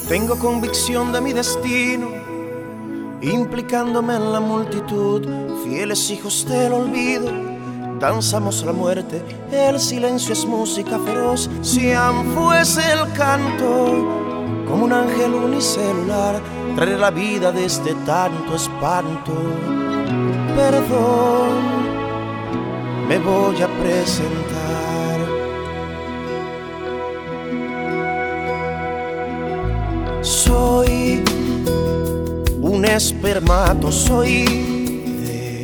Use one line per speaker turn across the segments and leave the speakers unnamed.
Tengo convicción de mi destino, implicándome en la multitud, fieles hijos del olvido. Danzamos la muerte, el silencio es música feroz. Si fuese el canto, como un ángel unicelular, traeré la vida desde tanto espanto. Perdón, me voy a presentar. Soy un espermatozoide,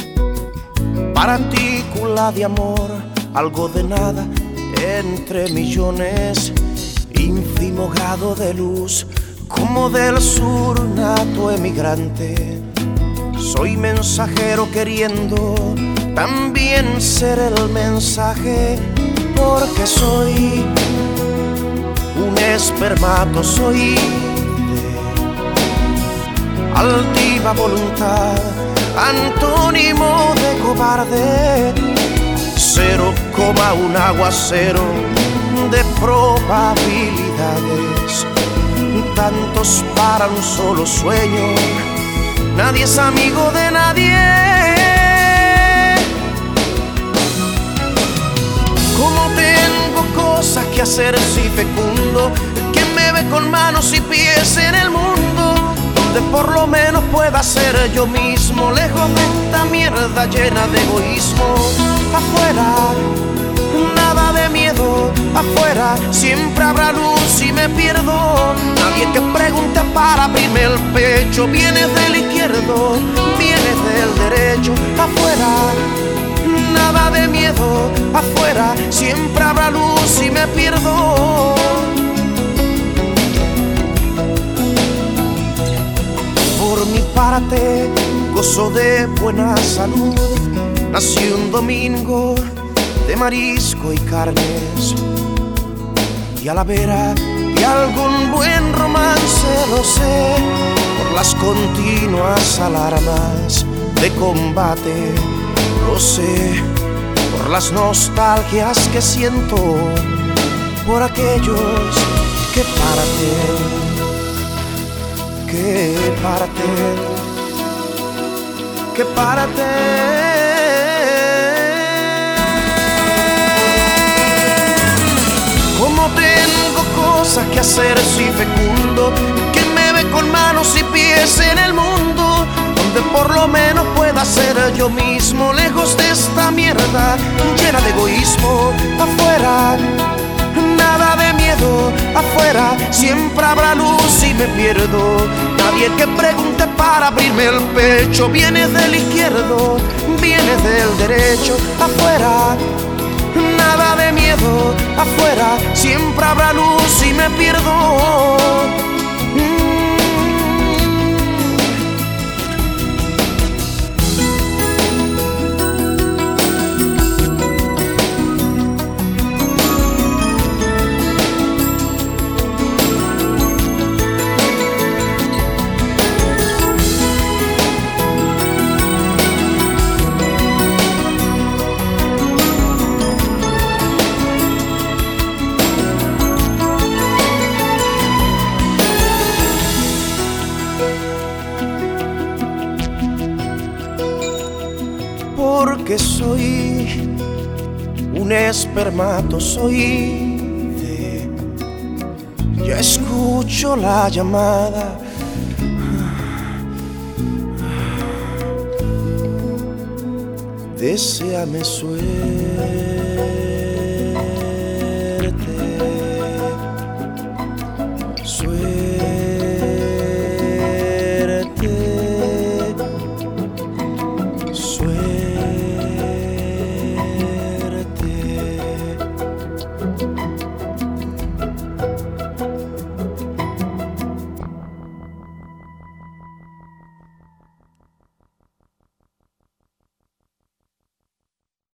partícula de amor, algo de nada entre millones, ínfimo grado de luz, como del sur nato emigrante. Soy mensajero queriendo también ser el mensaje, porque soy un espermatozoide, altiva voluntad, antónimo de cobarde, 0,1 aguacero de probabilidades, tantos para un solo sueño, nadie es amigo de nadie. Como tengo cosas que hacer si fecundo, ¿quién me ve con manos y pies en el mundo? Donde por lo menos pueda ser yo mismo, lejos de esta mierda llena de egoísmo. Afuera, nada de miedo, afuera siempre habrá luz y me pierdo. Nadie que pregunte para abrirme el pecho, vienes del izquierdo, vienes del derecho. Afuera, nada de miedo, afuera siempre habrá luz y me pierdo. Por mi parte, gozo de buena salud. Nací un domingo de marisco y carnes, y a la vera de algún buen romance, lo sé, por las continuas alarmas de combate, lo sé, por las nostalgias que siento, por aquellos que parten. Como tengo cosas que hacer si fecundo, ¿quién me ve con manos y pies en el mundo? Donde por lo menos pueda ser yo mismo, lejos de esta mierda llena de egoísmo. Afuera, nada de miedo, afuera siempre habrá luz y me pierdo. Nadie que pregunte para abrirme el pecho, vienes del izquierdo, vienes del derecho. Afuera, nada de miedo, afuera siempre habrá luz y me pierdo. Porque soy un espermatozoide, ya escucho la llamada, deséame suerte.